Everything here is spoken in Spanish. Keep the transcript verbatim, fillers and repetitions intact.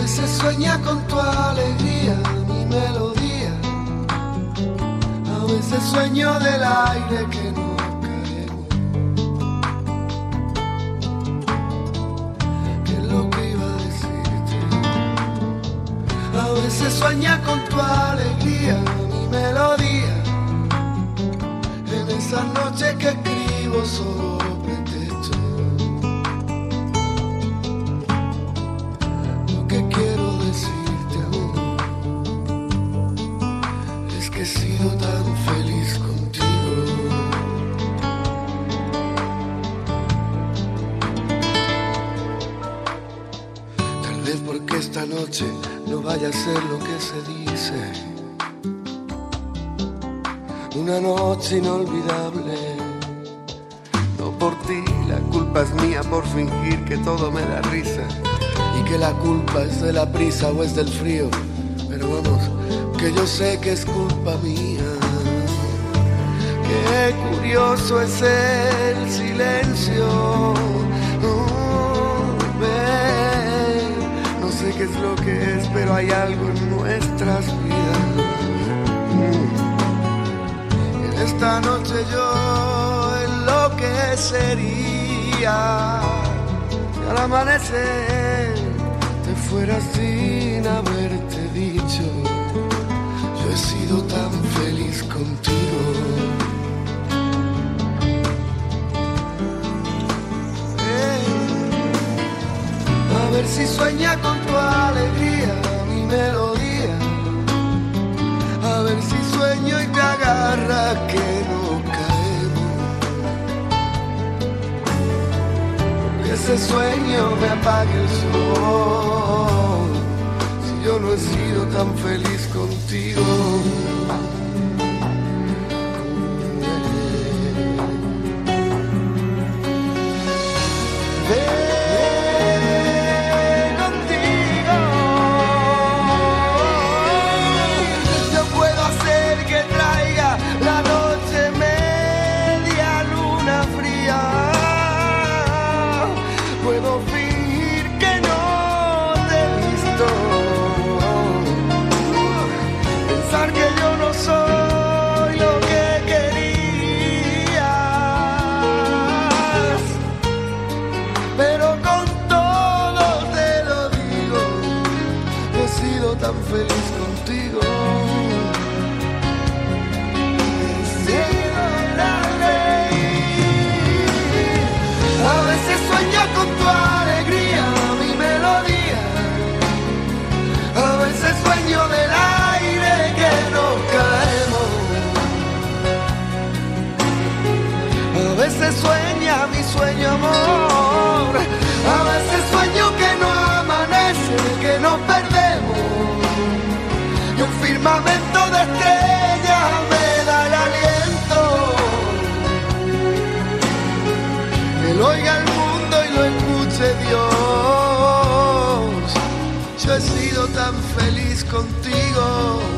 veces sueña con tu alegría, mi melodía. A veces sueño del aire que no caemos. ¿Qué es lo que iba a decirte? A veces sueña con tu alegría, mi melodía. En esas noches que escribo solo pretexto. Lo que quiero decirte aún es que he sido tan feliz contigo. Tal vez porque esta noche no vaya a ser lo que se dice. Una noche inolvidable. No por ti, la culpa es mía por fingir que todo me da risa. Y que la culpa es de la prisa o es del frío. Pero vamos, que yo sé que es culpa mía. Qué curioso es el silencio. Oh, ven, no sé qué es lo que es, pero hay algo en nuestras vidas. Mm. Esta noche yo enloquecería si al amanecer te fueras sin haberte dicho. Yo he sido tan feliz contigo. Eh, a ver si sueña con tu alegría, mi melodía. A ver si sueño y te agarra que no caemos. Que ese sueño me apague el sol. Si yo no he sido tan feliz contigo. Tan feliz contigo. He sido la ley. A veces sueño con tu alegría, mi melodía. A veces sueño del aire que nos caemos. A veces sueña mi sueño, amor. A veces sueño que no amanece, que nos perdemos. Y un firmamento de estrellas me da el aliento. Que lo oiga el mundo y lo escuche Dios. Yo he sido tan feliz contigo.